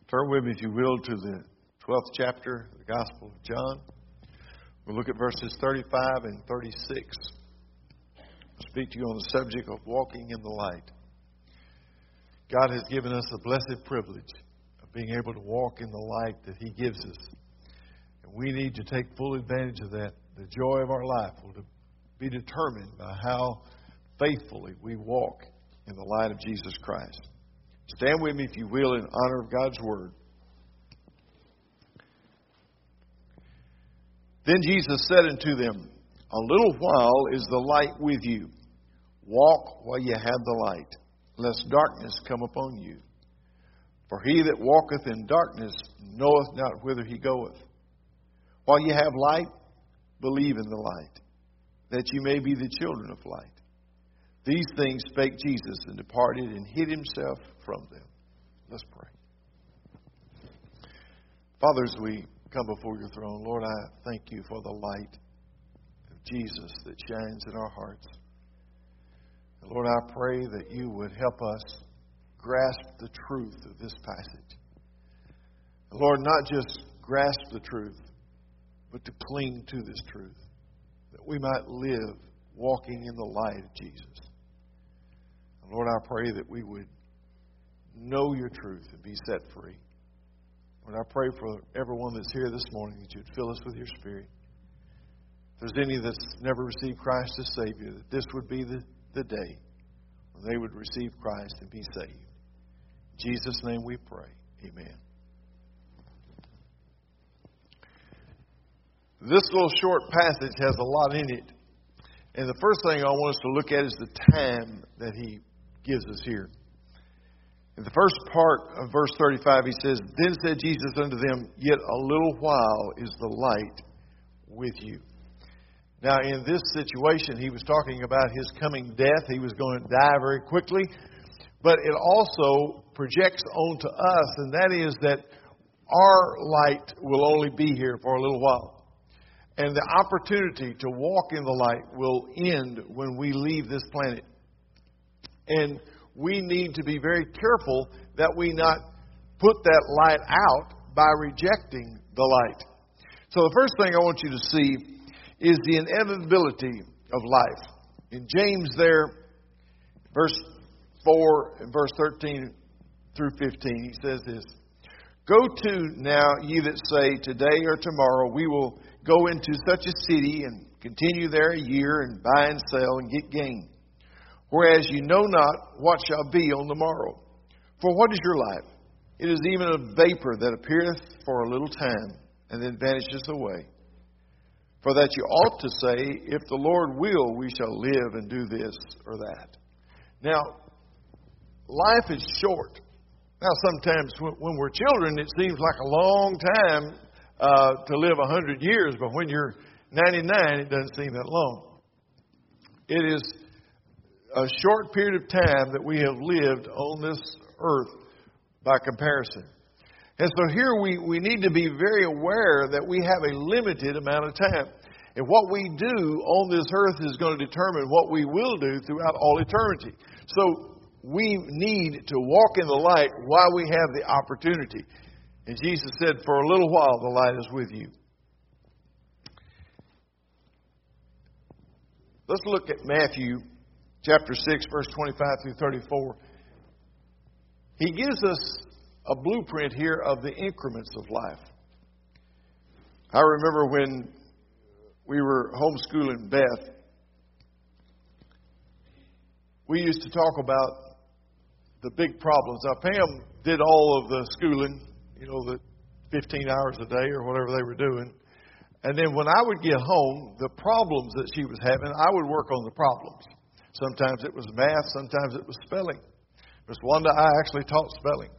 Turn with me, if you will, to the 12th chapter of the Gospel of John. We'll look at verses 35 and 36. I'll speak to you on the subject of walking in the light. God has given us the blessed privilege of being able to walk in the light that He gives us. And we need to take full advantage of that. The joy of our life will be determined by how faithfully we walk in the light of Jesus Christ. Stand with me, if you will, in honor of God's Word. Then Jesus said unto them, A little while is the light with you. Walk while ye have the light, lest darkness come upon you. For he that walketh in darkness knoweth not whither he goeth. While ye have light, believe in the light, that you may be the children of light. These things spake Jesus, and departed, and hid himself from them. Let's pray. Father, as we come before your throne, Lord, I thank you for the light of Jesus that shines in our hearts. And Lord, I pray that you would help us grasp the truth of this passage. And Lord, not just grasp the truth, but to cling to this truth, that we might live walking in the light of Jesus. And Lord, I pray that we would know your truth and be set free. Lord, I pray for everyone that's here this morning that you'd fill us with your Spirit. If there's any that's never received Christ as Savior, that this would be the day when they would receive Christ and be saved. In Jesus' name we pray. Amen. This little short passage has a lot in it. And the first thing I want us to look at is the time that he gives us here. In the first part of verse 35, he says, Then said Jesus unto them, Yet a little while is the light with you. Now, in this situation, he was talking about his coming death. He was going to die very quickly. But it also projects onto us, and that is that our light will only be here for a little while. And the opportunity to walk in the light will end when we leave this planet. And we need to be very careful that we not put that light out by rejecting the light. So the first thing I want you to see is the inevitability of life. In James there, verse 4 and verse 13 through 15, he says this, Go to now, ye that say, Today or tomorrow we will go into such a city and continue there a year and buy and sell and get gain. Whereas you know not what shall be on the morrow. For what is your life? It is even a vapor that appeareth for a little time and then vanishes away. For that you ought to say, If the Lord will, we shall live and do this or that. Now, life is short. Now, sometimes when we're children, it seems like a long time to live 100 years, but when you're 99, it doesn't seem that long. It is a short period of time that we have lived on this earth by comparison. And so here we need to be very aware that we have a limited amount of time. And what we do on this earth is going to determine what we will do throughout all eternity. So we need to walk in the light while we have the opportunity. And Jesus said, For a little while the light is with you. Let's look at Matthew chapter 6, verse 25 through 34. He gives us a blueprint here of the increments of life. I remember when we were homeschooling Beth, we used to talk about the big problems. Now, Pam did all of the schooling, the 15 hours a day or whatever they were doing. And then when I would get home, the problems that she was having, I would work on the problems. Sometimes it was math, sometimes it was spelling. Miss Wanda, I actually taught spelling.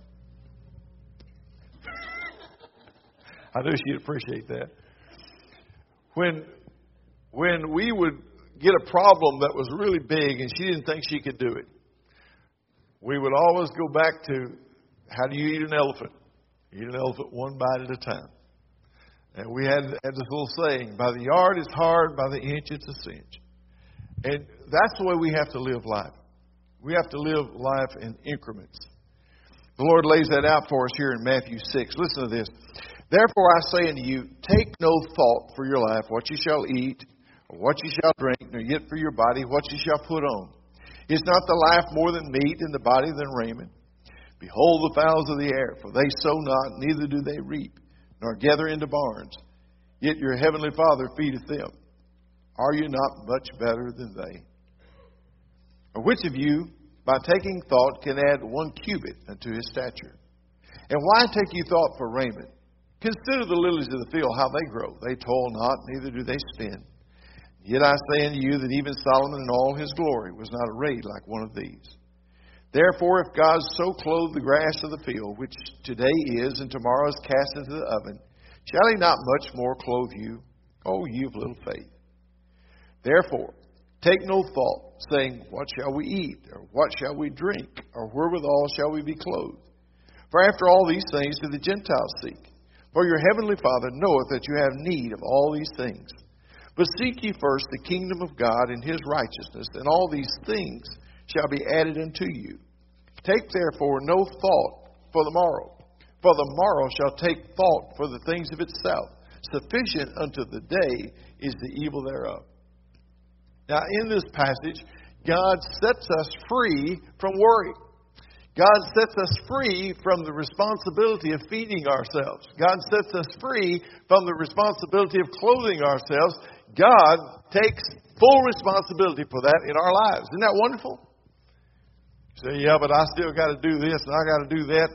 I knew she'd appreciate that. When we would get a problem that was really big and she didn't think she could do it, we would always go back to, how do you eat an elephant? Eat an elephant one bite at a time. And we had this little saying, by the yard it's hard, by the inch it's a cinch. And that's the way we have to live life. We have to live life in increments. The Lord lays that out for us here in Matthew 6. Listen to this. Therefore I say unto you, take no thought for your life, what you shall eat, or what you shall drink, nor yet for your body, what you shall put on. Is not the life more than meat, and the body than raiment? Behold the fowls of the air, for they sow not, neither do they reap, nor gather into barns. Yet your heavenly Father feedeth them. Are you not much better than they? Or which of you, by taking thought, can add 1 cubit unto his stature? And why take you thought for raiment? Consider the lilies of the field, how they grow. They toil not, neither do they spin. Yet I say unto you that even Solomon in all his glory was not arrayed like one of these. Therefore, if God so clothe the grass of the field, which today is and tomorrow is cast into the oven, shall he not much more clothe you, O ye of little faith? Therefore, take no thought, saying, what shall we eat, or what shall we drink, or wherewithal shall we be clothed? For after all these things do the Gentiles seek. For your heavenly Father knoweth that you have need of all these things. But seek ye first the kingdom of God and his righteousness, and all these things shall be added unto you. Take therefore no thought for the morrow, for the morrow shall take thought for the things of itself. Sufficient unto the day is the evil thereof. Now in this passage, God sets us free from worry. God sets us free from the responsibility of feeding ourselves. God sets us free from the responsibility of clothing ourselves. God takes full responsibility for that in our lives. Isn't that wonderful? You say, yeah, but I still got to do this and I got to do that.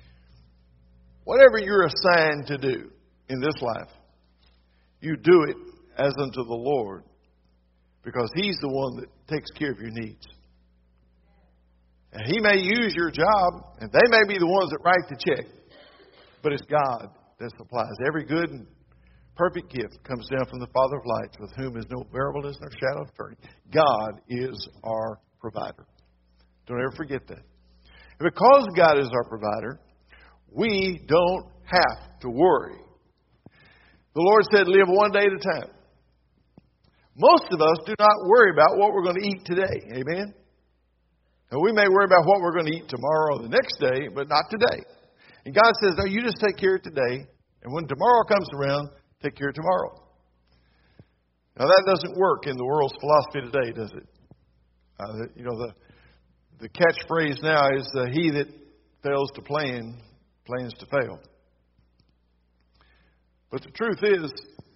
Whatever you're assigned to do in this life, you do it as unto the Lord, because he's the one that takes care of your needs. And he may use your job, and they may be the ones that write the check, but it's God that supplies. Every good and perfect gift comes down from the Father of lights, with whom is no variableness nor shadow of turning. God is our provider. Don't ever forget that. And because God is our provider, we don't have to worry. The Lord said, live one day at a time. Most of us do not worry about what we're going to eat today. Amen? And we may worry about what we're going to eat tomorrow or the next day, but not today. And God says, no, you just take care of today. And when tomorrow comes around, take care of tomorrow. Now, that doesn't work in the world's philosophy today, does it? The catchphrase now is, he that fails to plan, plans to fail. But the truth is,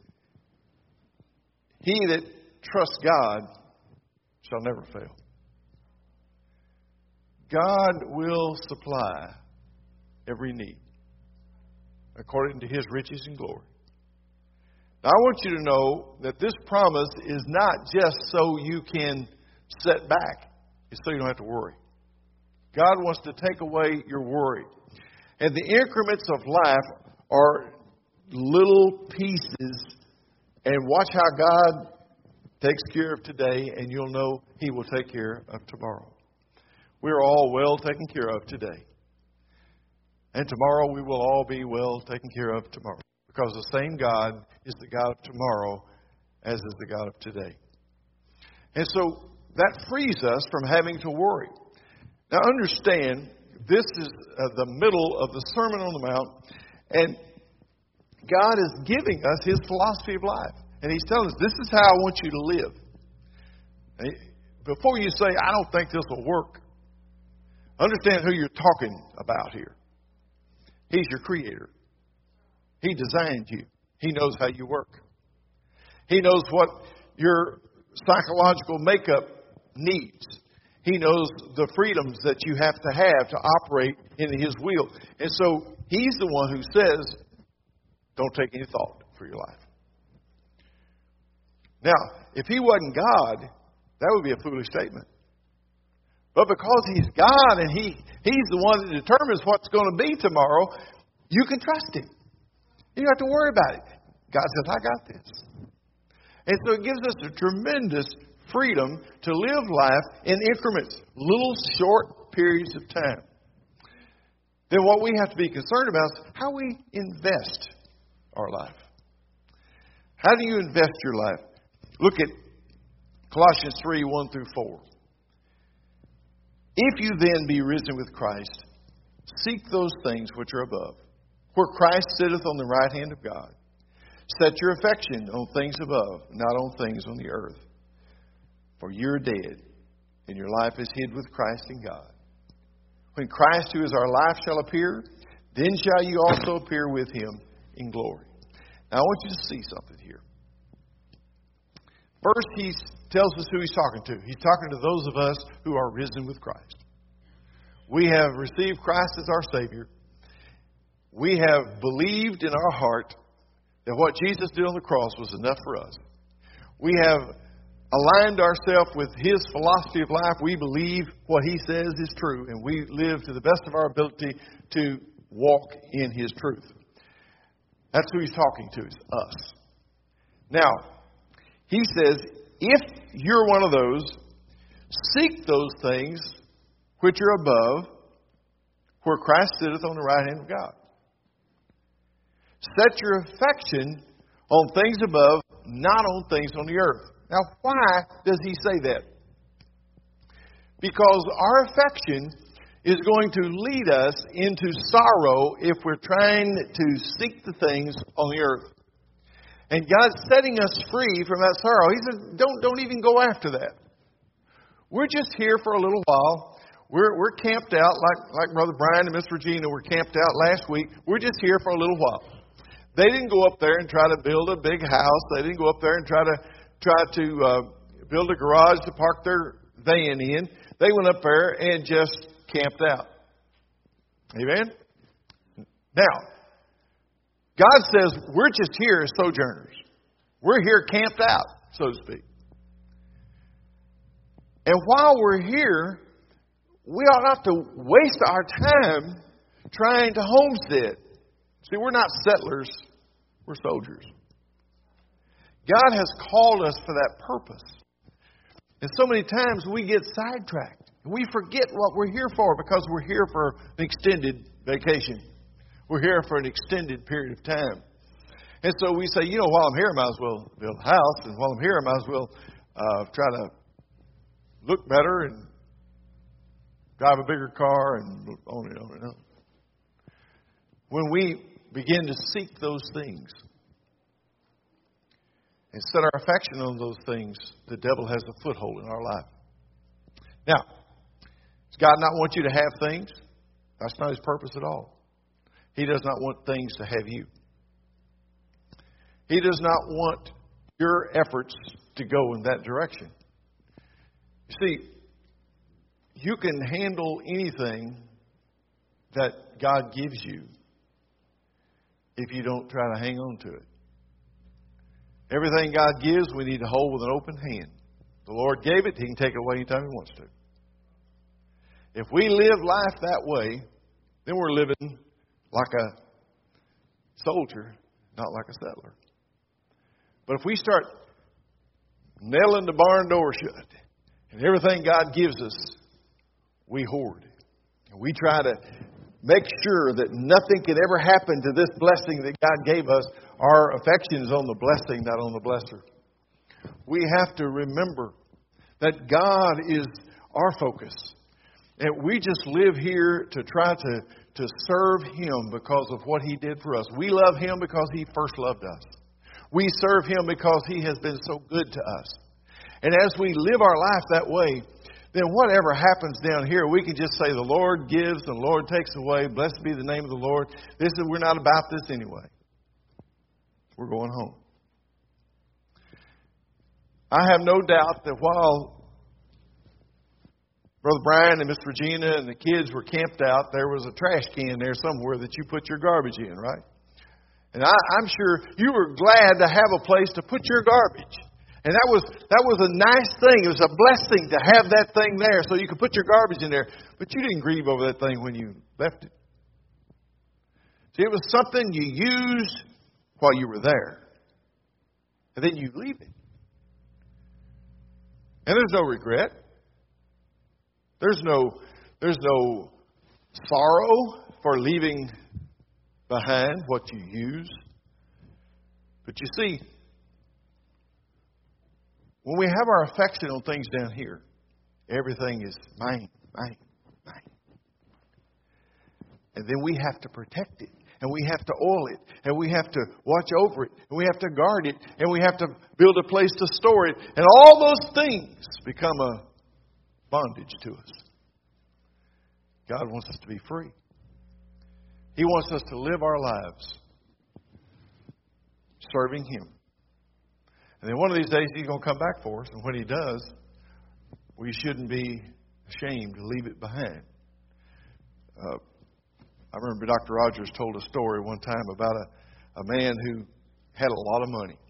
he that trusts God shall never fail. God will supply every need according to his riches and glory. Now, I want you to know that this promise is not just so you can sit back. It's so you don't have to worry. God wants to take away your worry. And the increments of life are little pieces. And watch how God takes care of today, and you'll know he will take care of tomorrow. We're all well taken care of today. And tomorrow we will all be well taken care of tomorrow. Because the same God is the God of tomorrow as is the God of today. And so that frees us from having to worry. Now understand, this is the middle of the Sermon on the Mount. And God is giving us his philosophy of life. And he's telling us, this is how I want you to live. And before you say, I don't think this will work, understand who you're talking about here. He's your creator. He designed you. He knows how you work. He knows what your psychological makeup needs. He knows the freedoms that you have to operate in his will. And so he's the one who says, don't take any thought for your life. Now, if he wasn't God, that would be a foolish statement. But because he's God and he's the one that determines what's going to be tomorrow, you can trust him. You don't have to worry about it. God says, I got this. And so it gives us a tremendous freedom to live life in increments, little short periods of time. Then what we have to be concerned about is how we invest our life. How do you invest your life? Look at Colossians 3, 1 through 4. If you then be risen with Christ, Seek those things which are above, where Christ sitteth on the right hand of God. Set your affection on things above, not on things on the earth. For you are dead, and your life is hid with Christ in God. When Christ, who is our life, shall appear, then shall you also appear with him in glory. Now I want you to see something here. First, he tells us who he's talking to. He's talking to those of us who are risen with Christ. We have received Christ as our Savior. We have believed in our heart that what Jesus did on the cross was enough for us. We have aligned ourselves with his philosophy of life. We believe what he says is true, and we live to the best of our ability to walk in his truth. That's who he's talking to, is us. Now, he says, if you're one of those, seek those things which are above, where Christ sitteth on the right hand of God. Set your affection on things above, not on things on the earth. Now, why does he say that? Because our affection is going to lead us into sorrow if we're trying to seek the things on the earth. And God's setting us free from that sorrow. He says, don't even go after that. We're just here for a little while. We're camped out, like Brother Brian and Miss Regina were camped out last week. We're just here for a little while. They didn't go up there and try to build a big house. They didn't go up there and try to build a garage to park their van in. They went up there and just camped out. Amen? Now, God says we're just here as sojourners. We're here camped out, so to speak. And while we're here, we ought not to waste our time trying to homestead. See, we're not settlers. We're soldiers. God has called us for that purpose. And so many times we get sidetracked. We forget what we're here for because we're here for an extended vacation. We're here for an extended period of time. And so we say, while I'm here, I might as well build a house. And while I'm here, I might as well try to look better and drive a bigger car and on and on and on. When we begin to seek those things and set our affection on those things, the devil has a foothold in our life. Now, does God not want you to have things? That's not his purpose at all. He does not want things to have you. He does not want your efforts to go in that direction. You see, you can handle anything that God gives you if you don't try to hang on to it. Everything God gives, we need to hold with an open hand. The Lord gave it, he can take it away anytime he wants to. If we live life that way, then we're living like a soldier, not like a settler. But if we start nailing the barn door shut and everything God gives us, we hoard. And we try to make sure that nothing can ever happen to this blessing that God gave us. Our affection is on the blessing, not on the blesser. We have to remember that God is our focus. And we just live here to try to serve him because of what he did for us. We love him because he first loved us. We serve him because he has been so good to us. And as we live our life that way, then whatever happens down here, we can just say the Lord gives and the Lord takes away. Blessed be the name of the Lord. We're not about this anyway. We're going home. I have no doubt that while Brother Brian and Miss Regina and the kids were camped out, there was a trash can there somewhere that you put your garbage in, right? And I'm sure you were glad to have a place to put your garbage. And that was a nice thing. It was a blessing to have that thing there so you could put your garbage in there. But you didn't grieve over that thing when you left it. See, it was something you used while you were there. And then you leave it. And there's no regret. There's no sorrow for leaving behind what you use. But you see, when we have our affection on things down here, everything is mine, mine, mine. And then we have to protect it. And we have to oil it. And we have to watch over it. And we have to guard it. And we have to build a place to store it. And all those things become a bondage to us. God wants us to be free. He wants us to live our lives serving Him. And then one of these days He's going to come back for us. And when He does, we shouldn't be ashamed to leave it behind. I remember Dr. Rogers told a story one time about a man who had a lot of money.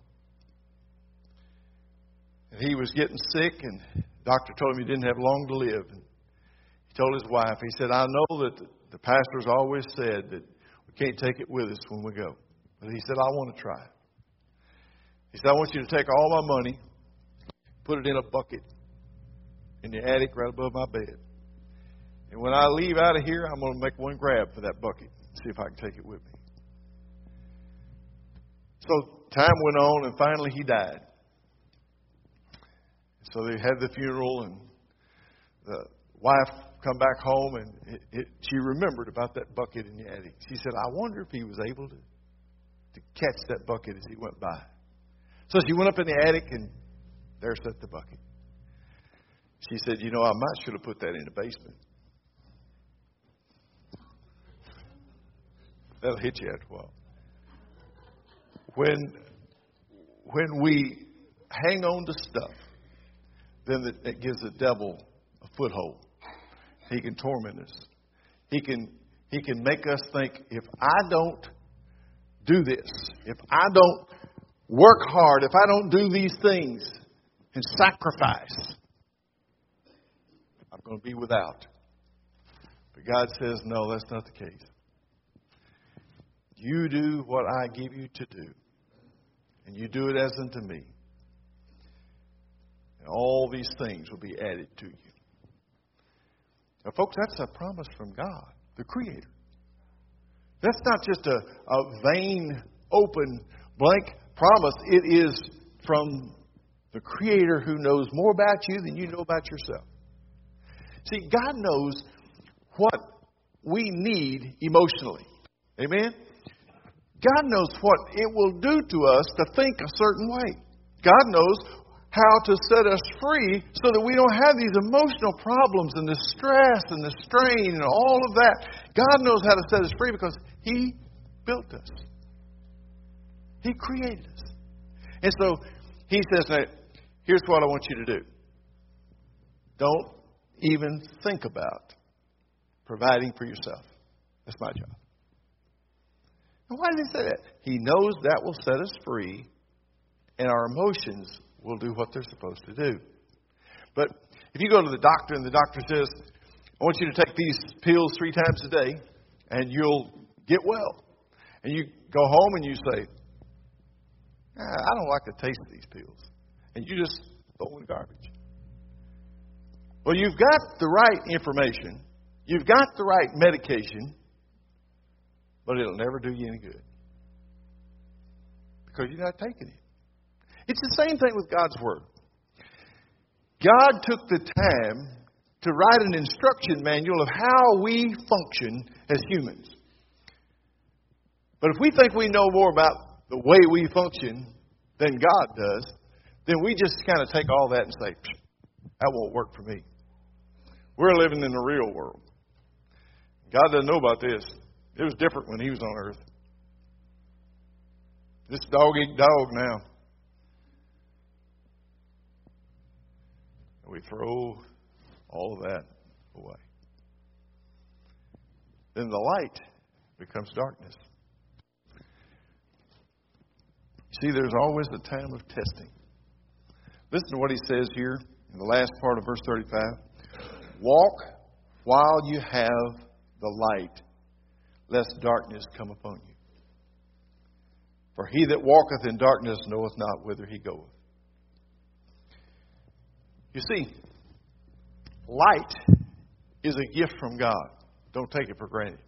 And he was getting sick, and the doctor told him he didn't have long to live. And he told his wife, he said, I know that the pastor's always said that we can't take it with us when we go. But he said, I want to try. He said, I want you to take all my money, put it in a bucket in the attic right above my bed. And when I leave out of here, I'm going to make one grab for that bucket and see if I can take it with me. So time went on, and finally he died. So they had the funeral, and the wife come back home, and she remembered about that bucket in the attic. She said, I wonder if he was able to catch that bucket as he went by. So she went up in the attic, and there sat the bucket. She said, I might should have put that in the basement. That'll hit you after a while. When we hang on to stuff, then it gives the devil a foothold. He can torment us. He can make us think, if I don't do this, if I don't work hard, if I don't do these things and sacrifice, I'm going to be without. But God says, no, that's not the case. You do what I give you to do, and you do it as unto me, and all these things will be added to you. Now, folks, that's a promise from God, the Creator. That's not just a vain, open, blank promise. It is from the Creator who knows more about you than you know about yourself. See, God knows what we need emotionally. Amen? God knows what it will do to us to think a certain way. God knows how to set us free so that we don't have these emotional problems and the stress and the strain and all of that. God knows how to set us free because He built us. He created us. And so He says, now, here's what I want you to do. Don't even think about providing for yourself. That's my job. And why did He say that? He knows that will set us free, and our emotions will do what they're supposed to do. But if you go to the doctor and the doctor says, I want you to take these pills 3 times a day, and you'll get well. And you go home and you say, I don't like the taste of these pills. And you just throw them in the garbage. Well, you've got the right information. You've got the right medication. But it'll never do you any good. Because you're not taking it. It's the same thing with God's Word. God took the time to write an instruction manual of how we function as humans. But if we think we know more about the way we function than God does, then we just kind of take all that and say, that won't work for me. We're living in the real world. God doesn't know about this. It was different when He was on earth. This dog eat dog now. We throw all of that away. Then the light becomes darkness. See, there's always a time of testing. Listen to what He says here in the last part of verse 35. Walk while you have the light, lest darkness come upon you. For he that walketh in darkness knoweth not whither he goeth. You see, light is a gift from God. Don't take it for granted.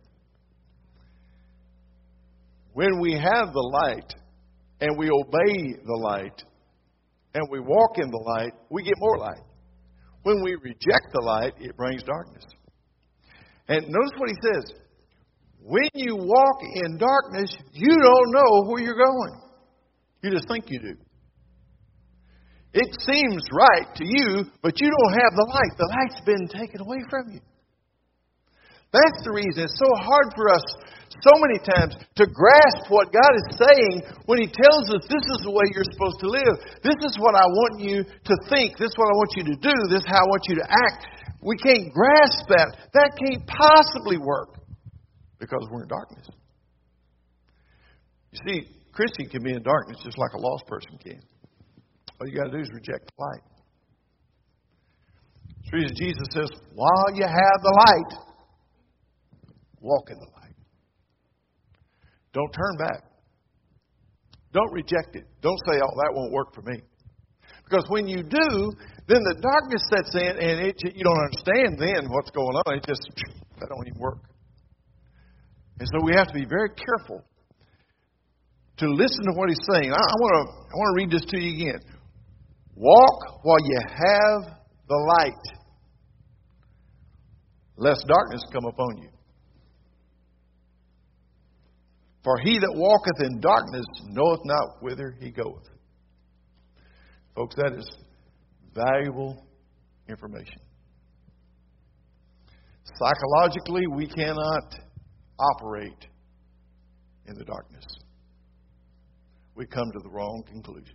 When we have the light and we obey the light and we walk in the light, we get more light. When we reject the light, it brings darkness. And notice what He says. When you walk in darkness, you don't know where you're going. You just think you do. It seems right to you, but you don't have the light. The light's been taken away from you. That's the reason it's so hard for us so many times to grasp what God is saying when He tells us this is the way you're supposed to live. This is what I want you to think. This is what I want you to do. This is how I want you to act. We can't grasp that. That can't possibly work because we're in darkness. You see, a Christian can be in darkness just like a lost person can. All you got to do is reject the light. That's the reason Jesus says, while you have the light, walk in the light. Don't turn back. Don't reject it. Don't say, oh, that won't work for me. Because when you do, then the darkness sets in and you don't understand then what's going on. It just, that don't even work. And so we have to be very careful to listen to what He's saying. I want to read this to you again. Walk while you have the light, lest darkness come upon you. For he that walketh in darkness knoweth not whither he goeth. Folks, that is valuable information. Psychologically, we cannot operate in the darkness. We come to the wrong conclusions.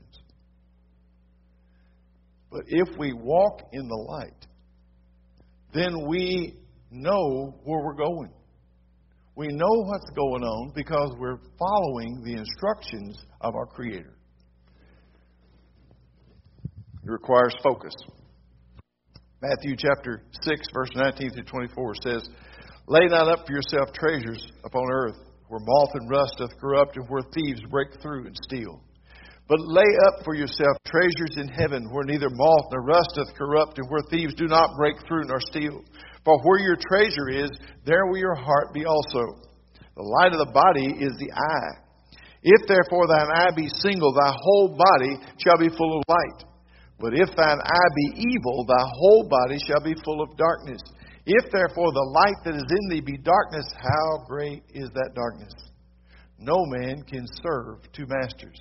But if we walk in the light, then we know where we're going. We know what's going on because we're following the instructions of our Creator. It requires focus. Matthew chapter 6, verse 19 through 24 says, Lay not up for yourself treasures upon earth, where moth and rust doth corrupt, and where thieves break through and steal. But lay up for yourself treasures in heaven, where neither moth nor rust doth corrupt, and where thieves do not break through nor steal. For where your treasure is, there will your heart be also. The light of the body is the eye. If therefore thine eye be single, thy whole body shall be full of light. But if thine eye be evil, thy whole body shall be full of darkness. If therefore the light that is in thee be darkness, how great is that darkness? No man can serve two masters.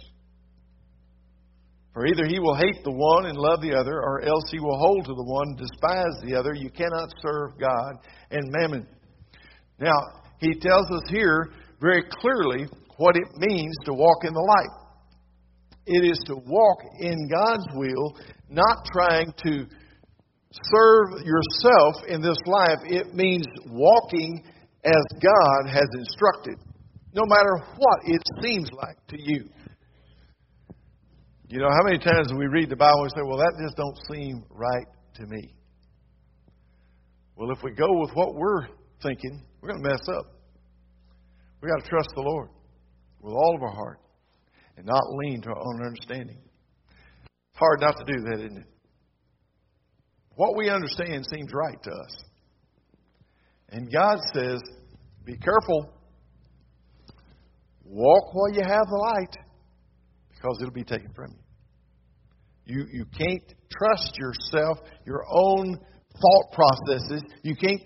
For either he will hate the one and love the other, or else he will hold to the one and despise the other. You cannot serve God and mammon. Now, he tells us here very clearly what it means to walk in the light. It is to walk in God's will, not trying to serve yourself in this life. It means walking as God has instructed, no matter what it seems like to you. You know, how many times we read the Bible and say, well, that just don't seem right to me. Well, if we go with what we're thinking, we're going to mess up. We've got to trust the Lord with all of our heart and not lean to our own understanding. It's hard not to do that, isn't it? What we understand seems right to us. And God says, be careful. Walk while you have the light, because it'll be taken from you. You can't trust yourself, your own thought processes. You can't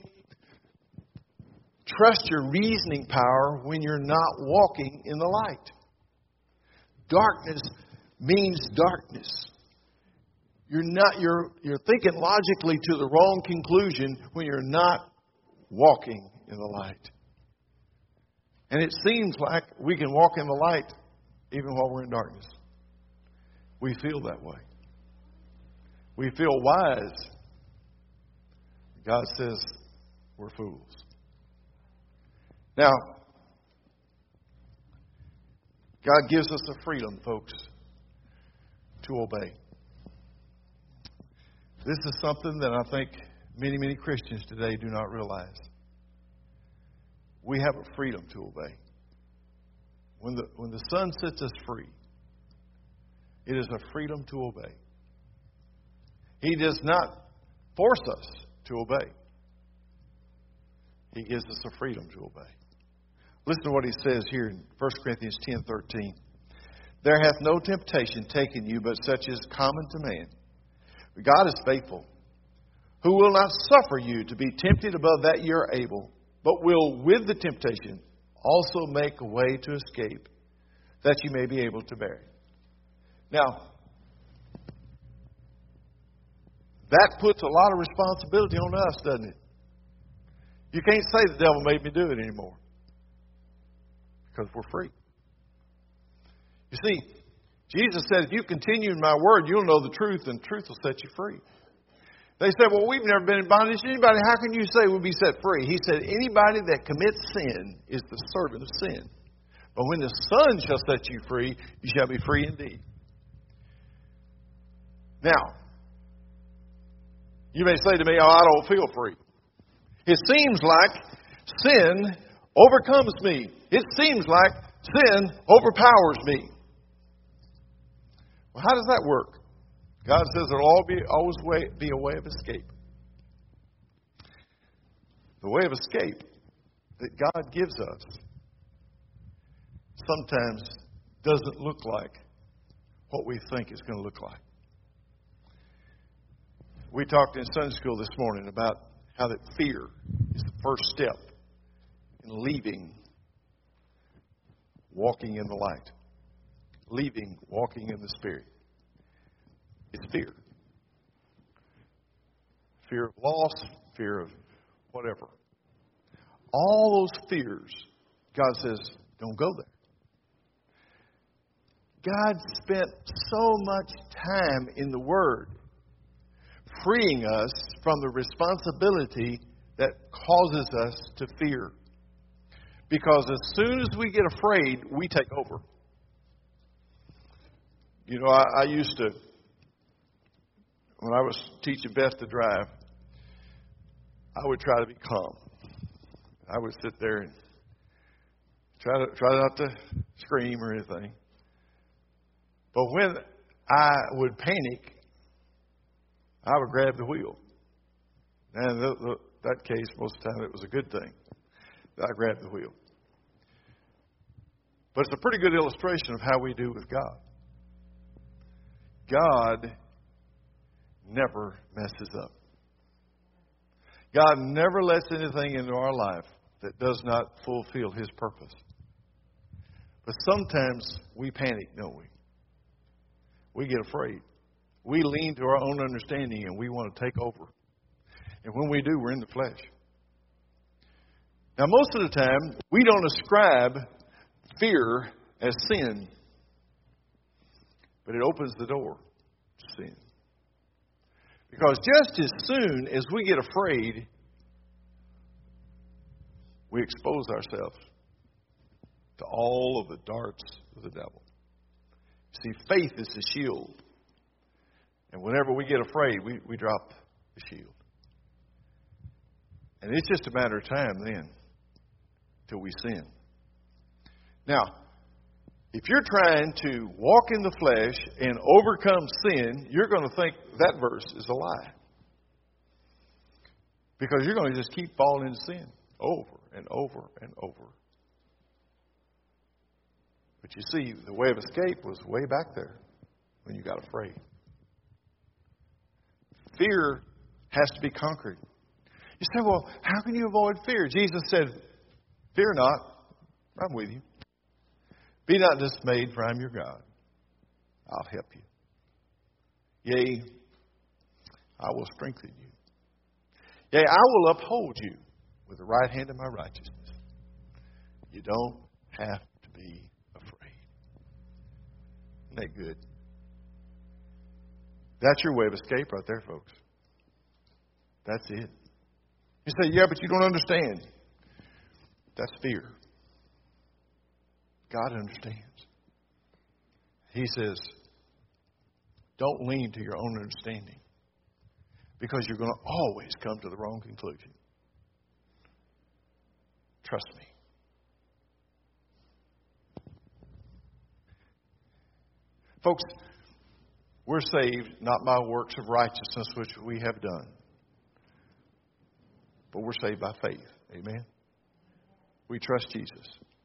trust your reasoning power when you're not walking in the light. Darkness means darkness. You're thinking logically to the wrong conclusion when you're not walking in the light. And it seems like we can walk in the light even while we're in darkness. We feel that way. We feel wise. God says we're fools. Now, God gives us a freedom, folks, to obey. This is something that I think many, many Christians today do not realize. We have a freedom to obey. When the Son sets us free, it is a freedom to obey. He does not force us to obey. He gives us a freedom to obey. Listen to what he says here in 1 Corinthians 10:13. There hath no temptation taken you, but such is common to man. But God is faithful, who will not suffer you to be tempted above that ye are able, but will with the temptation also make a way to escape, that you may be able to bear it. Now, that puts a lot of responsibility on us, doesn't it? You can't say the devil made me do it anymore, because we're free. You see, Jesus said, if you continue in my word, you'll know the truth, and truth will set you free. They said, well, we've never been in bondage to anybody. How can you say we'll be set free? He said, anybody that commits sin is the servant of sin. But when the Son shall set you free, you shall be free indeed. Now, you may say to me, oh, I don't feel free. It seems like sin overcomes me. It seems like sin overpowers me. Well, how does that work? God says there will always be a way of escape. The way of escape that God gives us sometimes doesn't look like what we think it's going to look like. We talked in Sunday school this morning about how that fear is the first step in leaving walking in the light, leaving walking in the Spirit. It's fear. Fear of loss, fear of whatever. All those fears, God says, don't go there. God spent so much time in the Word freeing us from the responsibility that causes us to fear. Because as soon as we get afraid, we take over. You know, I used to, when I was teaching Beth to drive, I would try to be calm. I would sit there and try not to scream or anything. But when I would panic, I would grab the wheel. And in that case, most of the time, it was a good thing that I grabbed the wheel. But it's a pretty good illustration of how we do with God. God never messes up. God never lets anything into our life that does not fulfill His purpose. But sometimes we panic, don't we? We get afraid. We lean to our own understanding and we want to take over. And when we do, we're in the flesh. Now, most of the time, we don't ascribe fear as sin. But it opens the door to sin. Because just as soon as we get afraid, we expose ourselves to all of the darts of the devil. See, faith is the shield. And whenever we get afraid, we drop the shield. And it's just a matter of time then till we sin. Now, if you're trying to walk in the flesh and overcome sin, you're going to think that verse is a lie. Because you're going to just keep falling into sin over and over and over. But you see, the way of escape was way back there when you got afraid. Fear has to be conquered. You say, well, how can you avoid fear? Jesus said, fear not, I'm with you. Be not dismayed, for I'm your God. I'll help you. Yea, I will strengthen you. Yea, I will uphold you with the right hand of my righteousness. You don't have to be afraid. Isn't that good? That's your way of escape right there, folks. That's it. You say, yeah, but you don't understand. That's fear. God understands. He says, don't lean to your own understanding, because you're going to always come to the wrong conclusion. Trust me. Folks, we're saved not by works of righteousness which we have done, but we're saved by faith. Amen? We trust Jesus.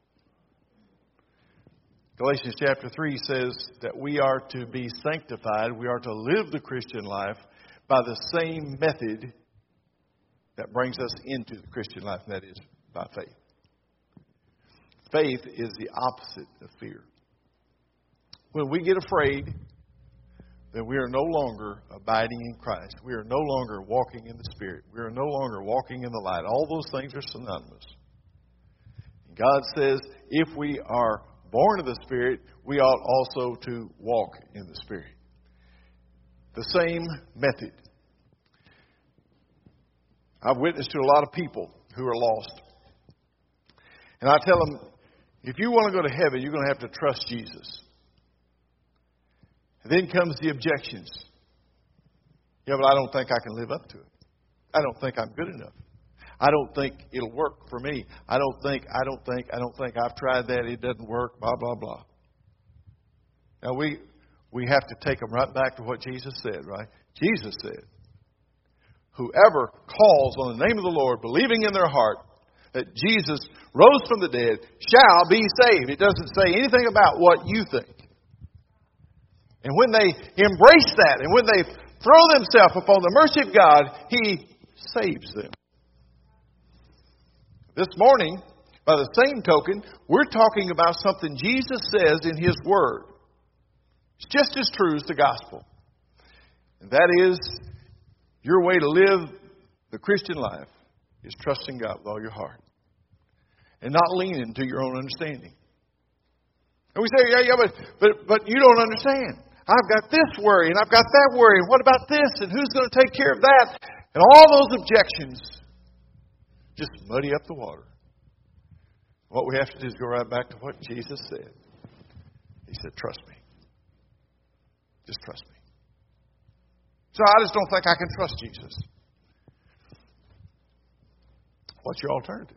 Galatians chapter 3 says that we are to be sanctified. We are to live the Christian life by the same method that brings us into the Christian life, and that is by faith. Faith is the opposite of fear. When we get afraid, then we are no longer abiding in Christ. We are no longer walking in the Spirit. We are no longer walking in the light. All those things are synonymous. God says if we are born of the Spirit, we ought also to walk in the Spirit. The same method. I've witnessed to a lot of people who are lost. And I tell them, if you want to go to heaven, you're going to have to trust Jesus. And then comes the objections. Yeah, but I don't think I can live up to it. I don't think I'm good enough. I don't think it'll work for me. I don't think. I've tried that. It doesn't work, blah, blah, blah. Now, we have to take them right back to what Jesus said, right? Jesus said, whoever calls on the name of the Lord, believing in their heart that Jesus rose from the dead, shall be saved. It doesn't say anything about what you think. And when they embrace that, and when they throw themselves upon the mercy of God, He saves them. This morning, by the same token, we're talking about something Jesus says in His Word. It's just as true as the gospel. And that is, your way to live the Christian life is trusting God with all your heart. And not leaning to your own understanding. And we say, yeah, but you don't understand. I've got this worry, and I've got that worry, and what about this, and who's going to take care of that? And all those objections just muddy up the water. What we have to do is go right back to what Jesus said. He said, trust me. Just trust me. So I just don't think I can trust Jesus. What's your alternative?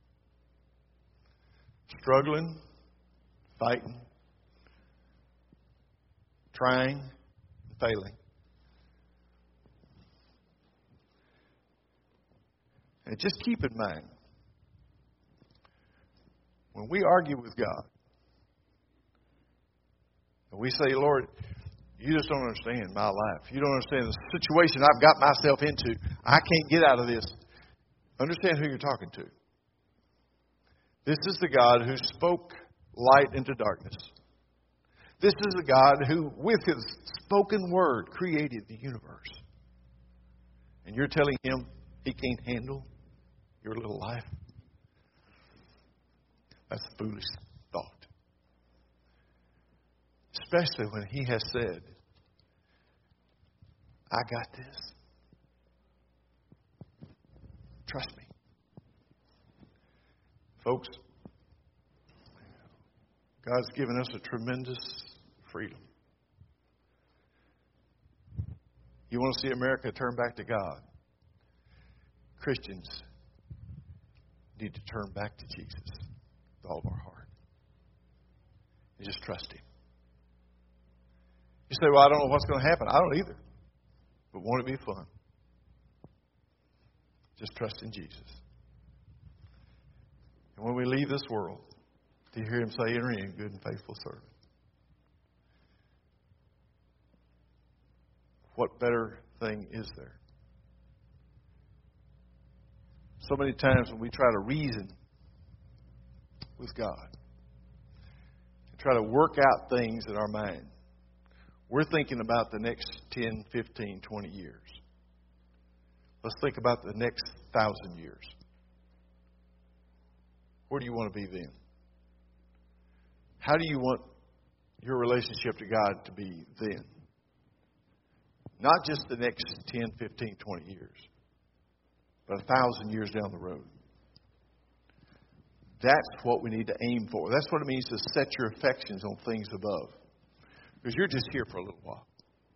Struggling, fighting, trying, failing. And just keep in mind, when we argue with God, and we say, Lord, you just don't understand my life. You don't understand the situation I've got myself into. I can't get out of this. Understand who you're talking to. This is the God who spoke light into darkness. This is the God who, with His spoken word, created the universe. And you're telling Him He can't handle your little life? That's a foolish thought. Especially when He has said, I got this. Trust me. Folks, God's given us a tremendous freedom. You want to see America turn back to God? Christians need to turn back to Jesus with all of our heart. And just trust Him. You say, well, I don't know what's going to happen. I don't either. But won't it be fun? Just trust in Jesus. And when we leave this world, to hear Him say, enter in, good and faithful servant. What better thing is there? So many times when we try to reason with God, and try to work out things in our mind, we're thinking about the next 10, 15, 20 years. Let's think about the next 1,000 years. Where do you want to be then? How do you want your relationship to God to be then? Not just the next 10, 15, 20 years, but 1,000 years down the road. That's what we need to aim for. That's what it means to set your affections on things above. Because you're just here for a little while.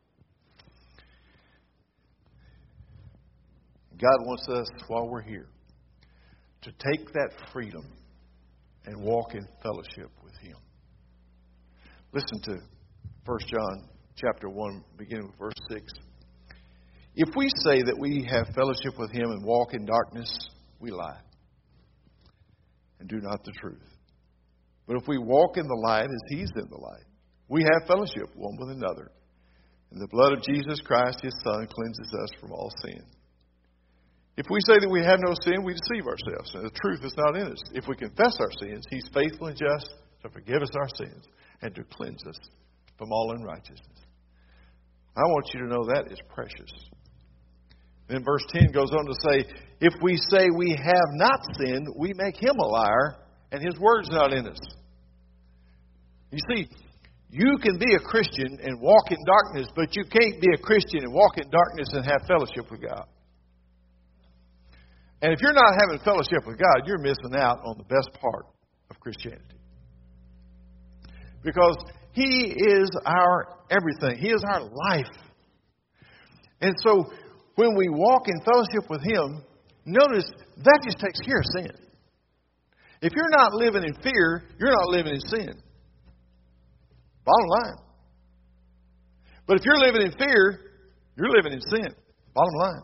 God wants us, while we're here, to take that freedom and walk in fellowship with Him. Listen to 1 John chapter 1, beginning with verse 6. If we say that we have fellowship with Him and walk in darkness, we lie and do not the truth. But if we walk in the light as He's in the light, we have fellowship one with another. And the blood of Jesus Christ, His Son, cleanses us from all sin. If we say that we have no sin, we deceive ourselves, and the truth is not in us. If we confess our sins, He's faithful and just to forgive us our sins and to cleanse us from all unrighteousness. I want you to know that is precious. Then verse 10 goes on to say, if we say we have not sinned, we make Him a liar, and His word's not in us. You see, you can be a Christian and walk in darkness, but you can't be a Christian and walk in darkness and have fellowship with God. And if you're not having fellowship with God, you're missing out on the best part of Christianity. Because He is our everything. He is our life. And so when we walk in fellowship with Him, notice that just takes care of sin. If you're not living in fear, you're not living in sin. Bottom line. But if you're living in fear, you're living in sin. Bottom line.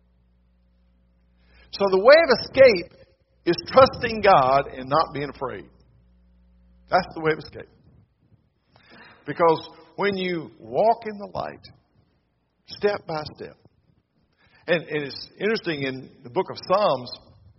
So the way of escape is trusting God and not being afraid. That's the way of escape. Because when you walk in the light, step by step, and it's interesting in the book of Psalms,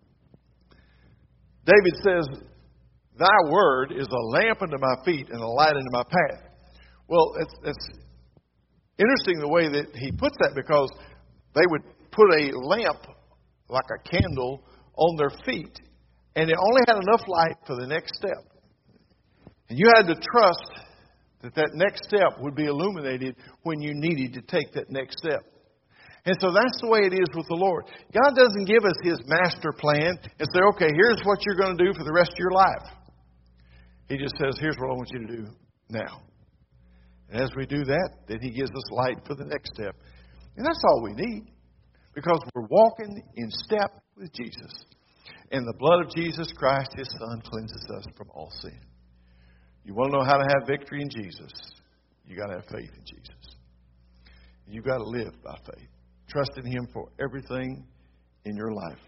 David says, Thy word is a lamp unto my feet and a light unto my path. Well, it's interesting the way that he puts that, because they would put a lamp like a candle on their feet, and it only had enough light for the next step. And you had to trust that that next step would be illuminated when you needed to take that next step. And so that's the way it is with the Lord. God doesn't give us His master plan and say, okay, here's what you're going to do for the rest of your life. He just says, here's what I want you to do now. And as we do that, then He gives us light for the next step. And that's all we need. Because we're walking in step with Jesus. And the blood of Jesus Christ, His Son, cleanses us from all sin. You want to know how to have victory in Jesus? You got to have faith in Jesus. You've got to live by faith. Trusting Him for everything in your life.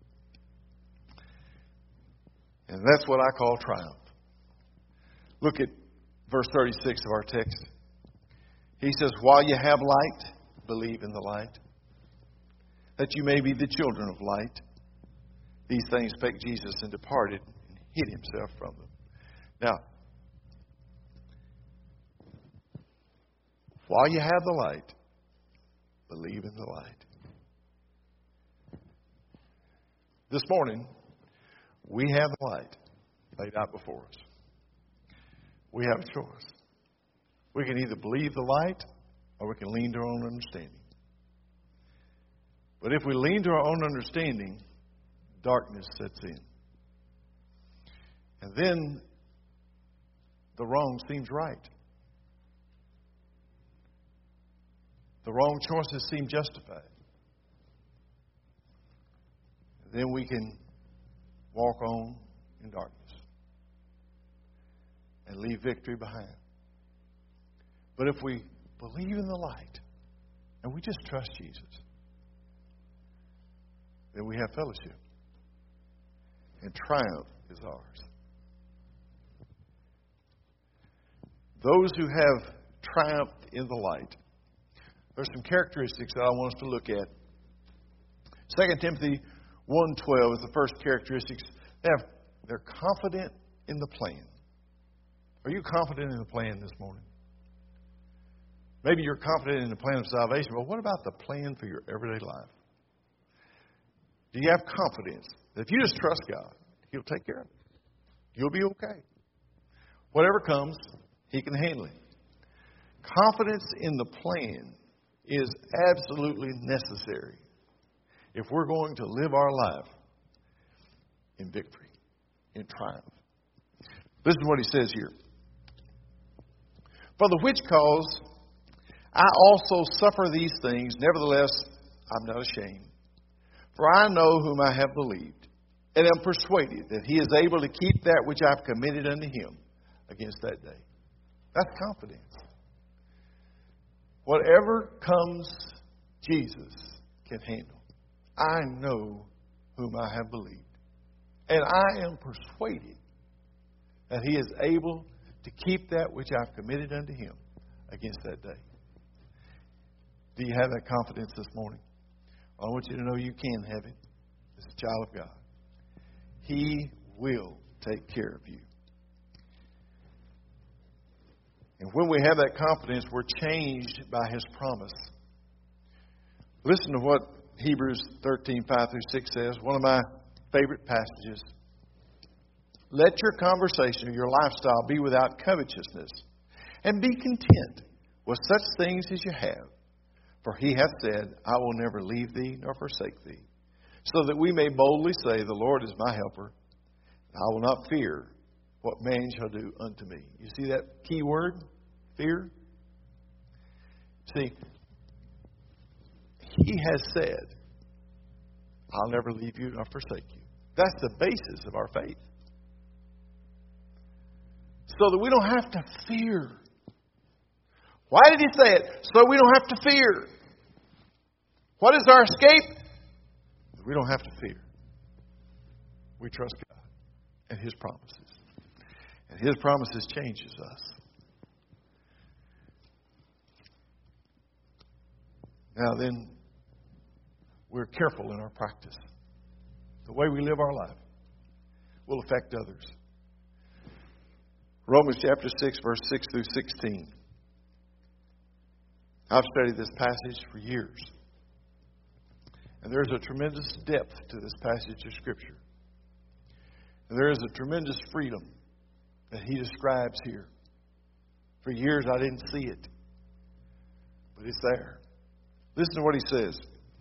And that's what I call triumph. Look at verse 36 of our text. He says, while you have light, believe in the light, that you may be the children of light. These things spake Jesus and departed and hid Himself from them. Now, while you have the light, believe in the light. This morning, we have the light laid out before us. We have a choice. We can either believe the light or we can lean to our own understanding. But if we lean to our own understanding, darkness sets in. And then the wrong seems right. The wrong choices seem justified. And then we can walk on in darkness and leave victory behind. But if we believe in the light and we just trust Jesus, then we have fellowship. And triumph is ours. Those who have triumphed in the light, there's some characteristics that I want us to look at. 2 Timothy 1:12 is the first characteristic. They're confident in the plan. Are you confident in the plan this morning? Maybe you're confident in the plan of salvation, but what about the plan for your everyday life? Do you have confidence that if you just trust God, He'll take care of it? You'll be okay. Whatever comes, He can handle it. Confidence in the plan is absolutely necessary if we're going to live our life in victory, in triumph. This is what he says here. For the which cause I also suffer these things, nevertheless I'm not ashamed. For I know whom I have believed, and am persuaded that He is able to keep that which I have committed unto Him against that day. That's confidence. Whatever comes, Jesus can handle. I know whom I have believed. And I am persuaded that He is able to keep that which I've committed unto Him against that day. Do you have that confidence this morning? I want you to know you can have it as a child of God. He will take care of you. And when we have that confidence, we're changed by His promise. Listen to what Hebrews 13:5-6 says, one of my favorite passages. Let your conversation or your lifestyle be without covetousness, and be content with such things as you have. For He hath said, I will never leave thee nor forsake thee, so that we may boldly say, the Lord is my helper, and I will not fear what man shall do unto me. You see that key word? Fear? See, He has said, I'll never leave you nor forsake you. That's the basis of our faith. So that we don't have to fear. Why did He say it? So we don't have to fear. What is our escape? We don't have to fear. We trust God and His promises. And His promises changes us. Now then, we're careful in our practice. The way we live our life will affect others. Romans chapter 6, verse 6-16. I've studied this passage for years. And there's a tremendous depth to this passage of Scripture. And there is a tremendous freedom that he describes here. For years I didn't see it. But it's there. Listen to what he says.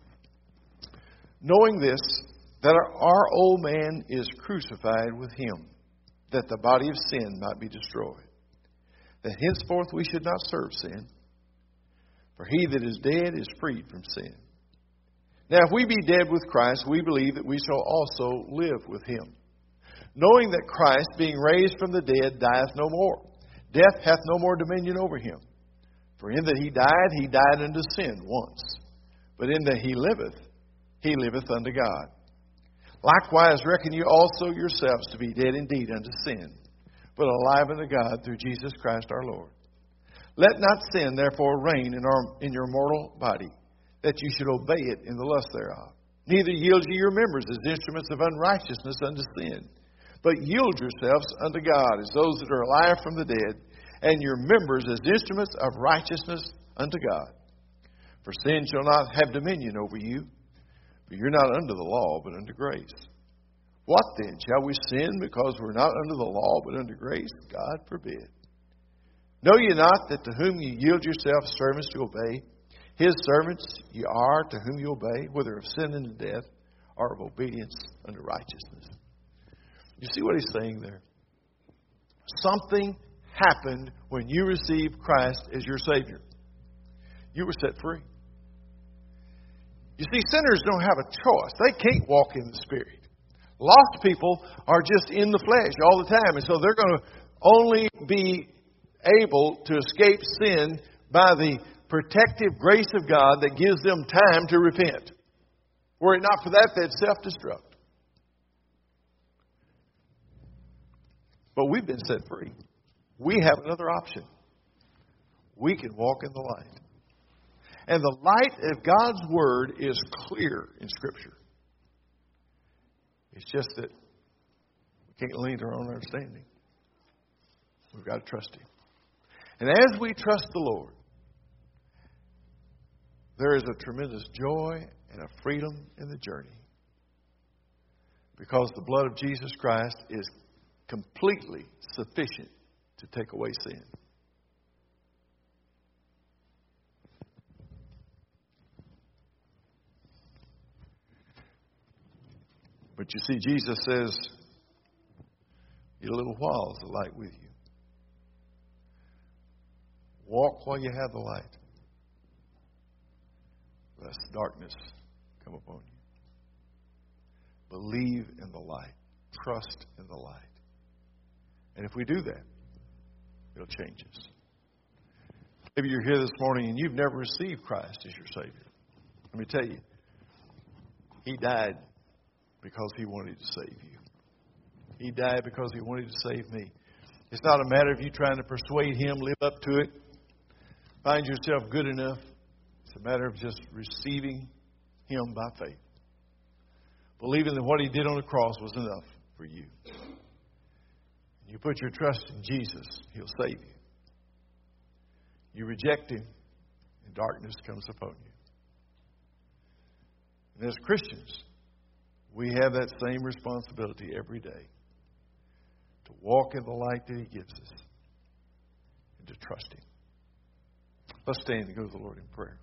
Knowing this, that our old man is crucified with Him, that the body of sin might be destroyed, that henceforth we should not serve sin. For he that is dead is freed from sin. Now if we be dead with Christ, we believe that we shall also live with Him, knowing that Christ, being raised from the dead, dieth no more. Death hath no more dominion over Him. For in that He died unto sin once. But in that He liveth unto God. Likewise reckon you also yourselves to be dead indeed unto sin, but alive unto God through Jesus Christ our Lord. Let not sin therefore reign in your mortal body, that you should obey it in the lust thereof. Neither yield ye your members as instruments of unrighteousness unto sin, but yield yourselves unto God as those that are alive from the dead, and your members as instruments of righteousness unto God. For sin shall not have dominion over you, for you're not under the law, but under grace. What then? Shall we sin because we're not under the law, but under grace? God forbid. Know ye not that to whom ye yield yourselves servants to obey, His servants ye are to whom you obey, whether of sin unto death, or of obedience unto righteousness. You see what he's saying there? Something happened when you received Christ as your Savior. You were set free. You see, sinners don't have a choice. They can't walk in the Spirit. Lost people are just in the flesh all the time. And so they're going to only be able to escape sin by the protective grace of God that gives them time to repent. Were it not for that, they'd self-destruct. But we've been set free. We have another option. We can walk in the light. And the light of God's Word is clear in Scripture. It's just that we can't lean to our own understanding. We've got to trust Him. And as we trust the Lord, there is a tremendous joy and a freedom in the journey. Because the blood of Jesus Christ is completely sufficient to take away sin. But you see, Jesus says, "In a little while is the light with you. Walk while you have the light, lest darkness come upon you. Believe in the light. Trust in the light. And if we do that, it'll change us." Maybe you're here this morning and you've never received Christ as your Savior. Let me tell you, He died because He wanted to save you. He died because He wanted to save me. It's not a matter of you trying to persuade Him, live up to it, find yourself good enough. It's a matter of just receiving Him by faith. Believing that what He did on the cross was enough for you. You put your trust in Jesus, He'll save you. You reject Him, and darkness comes upon you. And as Christians, we have that same responsibility every day to walk in the light that He gives us and to trust Him. Let's stand and go to the Lord in prayer.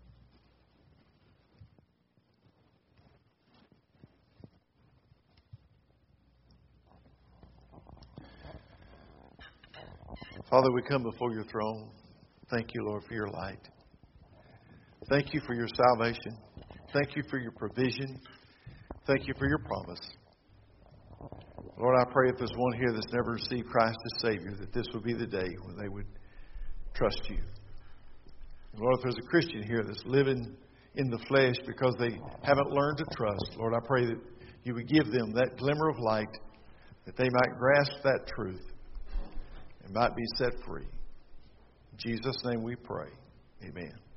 Father, we come before your throne. Thank you, Lord, for your light. Thank you for your salvation. Thank you for your provision. Thank you for your promise. Lord, I pray if there's one here that's never received Christ as Savior, that this would be the day when they would trust you. And Lord, if there's a Christian here that's living in the flesh because they haven't learned to trust, Lord, I pray that you would give them that glimmer of light, that they might grasp that truth and might be set free. In Jesus' name we pray. Amen.